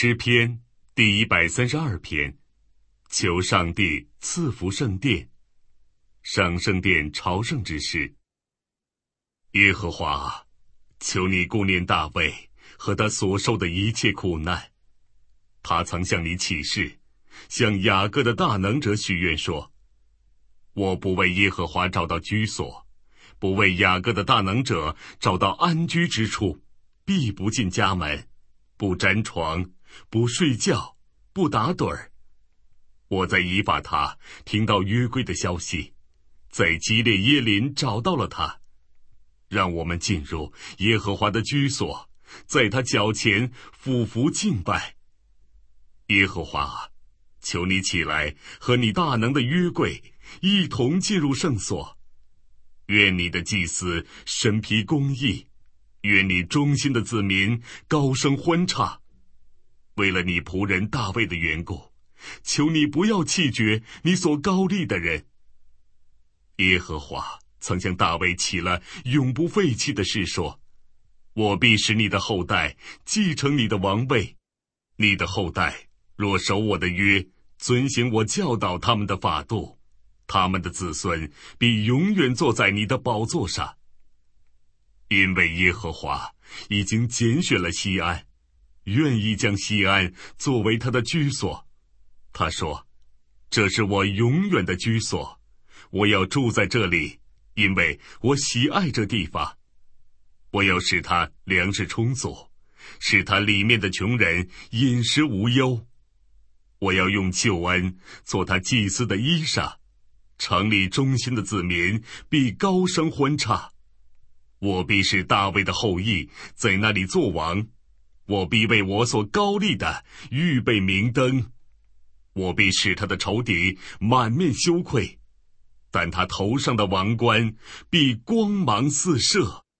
诗篇第132篇，求上帝赐福圣殿，上圣殿朝圣之事。耶和华，求你顾念大卫和他所受的一切苦难。他曾向你起誓，向雅各的大能者许愿说：我不为耶和华找到居所，不为雅各的大能者找到安居之处，必不进家门，不沾床，不睡觉，不打盹儿。我在以法他听到约柜的消息，在基列耶林找到了他。让我们进入耶和华的居所，在他脚前俯伏敬拜。耶和华，求你起来，和你大能的约柜一同进入圣所。愿你的祭司身披公义，愿你忠心的子民高声欢唱。为了你仆人大卫的缘故，求你不要弃绝你所膏立的人。耶和华曾向大卫起了永不废弃的誓说：我必使你的后代继承你的王位，你的后代若守我的约，遵行我教导他们的法度，他们的子孙必永远坐在你的宝座上。因为耶和华已经拣选了西安，愿意将西安作为他的居所。他说：这是我永远的居所，我要住在这里，因为我喜爱这地方。我要使他粮食充足，使他里面的穷人饮食无忧。我要用救恩做他祭司的衣裳，城里忠心的子民必高声欢唱。我必使大卫的后裔在那里作王，我必为我所膏立的预备明灯。我必使他的仇敌满面羞愧，但他头上的王冠必光芒四射。